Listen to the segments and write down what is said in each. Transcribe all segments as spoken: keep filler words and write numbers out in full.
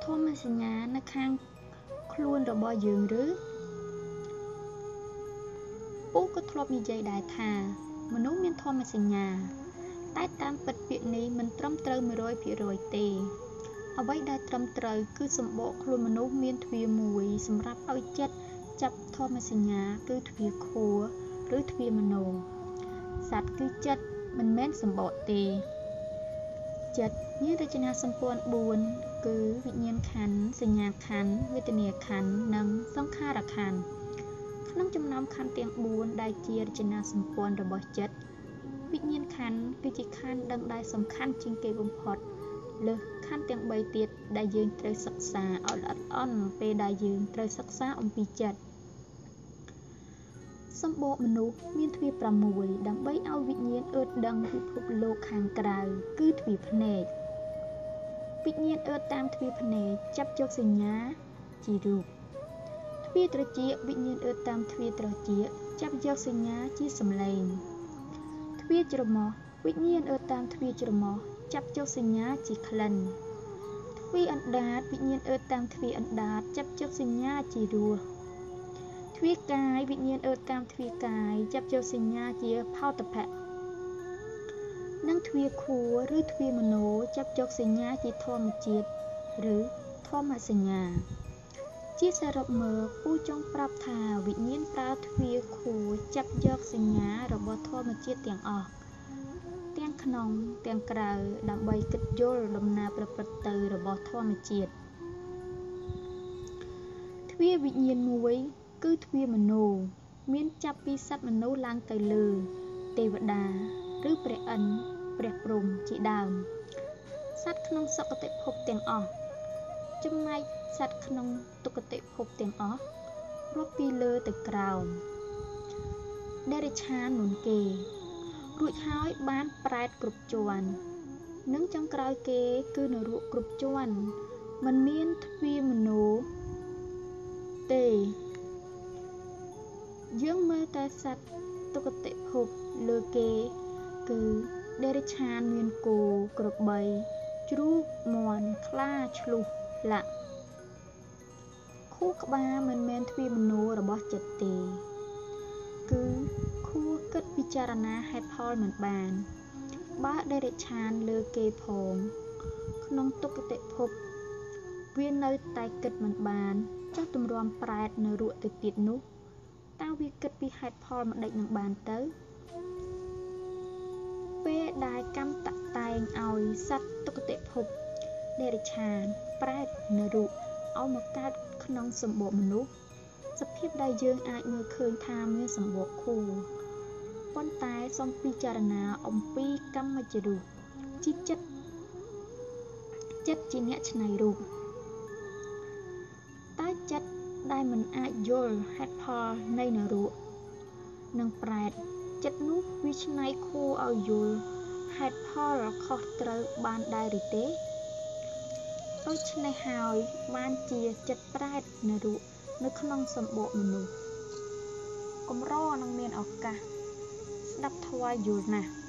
មសញ្ញានៅខាងខ្លួនរបស់យើងឬពូក៏ធ្លាប់និយាយដែរថាមនុស្សមានធម៌សញ្ញាតែតាមពិតពាក្យនេះមិនត្រឹមត្រូវ មួយភាគរយ ទេអ្វីដែលត្រឹមត្រូវគឺសម្បកខ្លួនមនុស្សមានទ្វារមួយសម្រាប់ឲ្យចិត្តចាប់ធម៌សញ្ញាគឺទ្វារខួរឬទ្វារមនោសត្វគឺចិត្តមិនមែនសម្បកទេចិត្តមានរចនាសម្ព័ន្ធបួនគឺវិញ្ញាណខន្ធសញ្ញាខន្ធវេទនាខន្ធនិងសង្ខារខន្ធក្នុងចំណោមខន្ធទាំងបួនដែលជារចនាសម្ព័ន្ធរបស់ចិត្តវិញ្ញាណខន្ធគឺជាខន្ធដឹងដែលសំខាន់ជាងគេបំផុតលើសខន្ធទាំងបីទៀតដែលយើងត្រូវសិក្សាឲ្យល្អិតល្អន់ពេលដែលយើងត្រូវសិក្សាអំពីចិត្តសម្បកមនុស្សមានទ្វារប្រាំមួយដើម្បីឲ្យវិញ្ញាណអឺតដឹងពិភពលោកខាងក្រៅគឺទ្វារភ្នែកវិញ្ញាណអឺតតាមទ្វារភ្នែកចាប់យកសញ្ញាជារូបទ្វារត្រចៀកវិញ្ញាណអឺតតាមទ្វារត្រចៀកចាប់យកសញ្ញាជាសំឡេងទ្វារច្រមុះវិញ្ញាណអឺតតាមទ្វារច្រមុះចាប់យកសញ្ញាជាក្លិនទ្វារអណ្ដាតវិញ្ញាណអឺតតាមទ្វារអណ្ដាតចាប់យកសញ្ញាជារសទ្វារកាយវិញ្ញាណអឺតតាមទ្វារកាយចាប់យកសញ្ញាជាផោតភៈនិងទ្វារខួរឬទ្វារមនោចាប់យកសញ្ញាជាធម្មជាតិឬធម្មសញ្ញាជាសរុបមកពូចង់ប្រាប់ថាវិញ្ញាណប្រើទ្វារខួរចាប់យកសញ្ញារបស់ធម្មជាតិទាំងអស់ទាំងក្នុងទាំងក្រៅដើម្បីគិតយល់ដំណើរប្រព្រឹត្តទៅរបស់ធម្មជាតិទ្វារវិញ្ញាណមួយគឺទ្វារមនោមានចាប់ពីសត្វមនុស្សឡើងទៅលើទេវតាឬព្រះឥន្ទព្រះព្រហ្មជាដើមសត្វក្នុងសុគតិភពទាំងអស់ចំណែកសត្វក្នុងទុគតិភពទាំងអស់រាប់ពីលើទៅក្រោមដេរឆានមុនគេរួចហើយបានប្រែតគ្រប់ជាន់និងចុងក្រោយគេគឺនរកគ្រប់ជាន់មិនមានទ្វារមនោទេយើងមើលតែសត្វទុគតិភពលើគេគឺដេរឆានមានគោក្របីជ្រូកមាន់ខ្លាឆ្លុះលាក់ខួរក្បាលមិនមែនទ្វារមនោរបស់ចិត្តទេគឺខួរគិតពិចារណាហេតុផលមិនបានបើដេរឆានលើគេផងក្នុងទុគតិភពវានៅតែគិតមិនបានចុះទម្រាំប្រែតនៅរកទៅទៀតនោះតើវាគិតពីហេតុផលមិនដេចនឹងបានទៅពេលដែលកម្មតតែងឲ្យសត្វទុគតិភពដេរឆានប្រែតនរុឲ្យមកកើតក្នុងសម្បកមនុស្សសភាពដែលយើងអាចមើលឃើញថាមានសម្បកខួរប៉ុន្តែសូមពិចារណាអំពីកម្មចរូបជាចិត្តចិត្តជាអ្នកច្នៃរូបតែចិត្តដែលមិនអាចយល់ហេតុផលនៃនរកនិងប្រែតចិត្តនោះវាច្នៃខួរឲ្យយល់ហេតុផលខុសត្រូវបានដែរឬទេដូច្នេះហើយបានជាចិត្តប្រែតនរកនៅក្នុងសម្បកមនុស្សកម្រនឹងមានឱកាសស្ដាប់ធម៌យល់ណាស់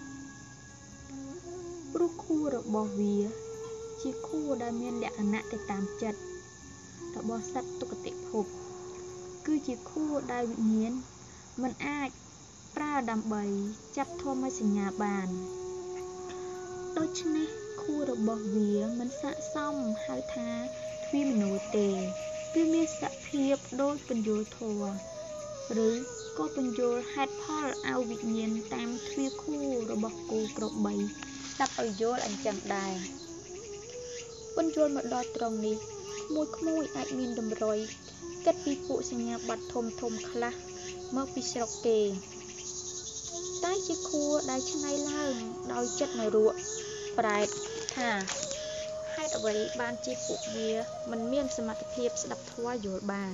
ព្រោះខួររបស់វាជាខួរដែលមានលក្ខណៈទៅតាមចិត្តរបស់សត្វទុគតិភពគឺជាខួរដែលវិញ្ញាណមិនអាចប្រើដើម្បីចាប់ធម្មសញ្ញាបានដូច្នេះខួររបស់វាមិនស័ក្តិសមហៅថាទ្វារមនោទេវាមានសភាពដូចពន្យល់ធម៌ឬក៏ពន្យល់ហេតុផលឲ្យវិញ្ញាណតាមទ្វារខួររបស់គោក្របីស្ដាប់ឲ្យយល់អញ្ចឹងដែរពន្យល់មកដល់ត្រង់នេះក្មួយក្មួយអាចមានតម្រុយគិតពីពួកសញ្ញាបត្រធំធំខ្លះមកពីស្រុកគេតែជាខួរដែលច្នៃឡើងដោយចិត្តនរកប្រែតថាហេតុអ្វីបានជាពួកវាមិនមានសមត្ថភាពស្ដាប់ធម៌យល់បាន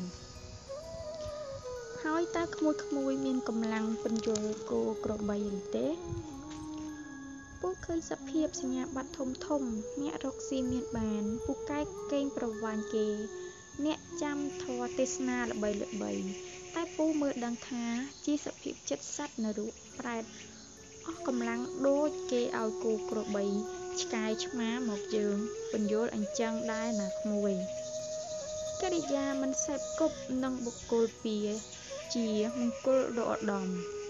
ហើយតើក្មួយក្មួយមានកម្លាំងពន្យល់គោក្របីឬទេពួកឃើញសភាពសញ្ញាបត្រធំធំអ្នករកស៊ីមានបានពូកែកេងប្រវាញ់គេអ្នកចាំធម៌ទេសនាល្បីល្បីតែពូមើលដឹងថាជាសភាពចិត្តសត្វនរកប្រែតអស់កម្លាំងដូចគេឲ្យគោក្របីឆ្កែឆ្មាមកយើងពន្យល់អញ្ចឹងដែរណាក្មួយកិរិយាមិនសេពគប់នឹងបុគ្គលពាជាមង្គលដ៏ឧត្តម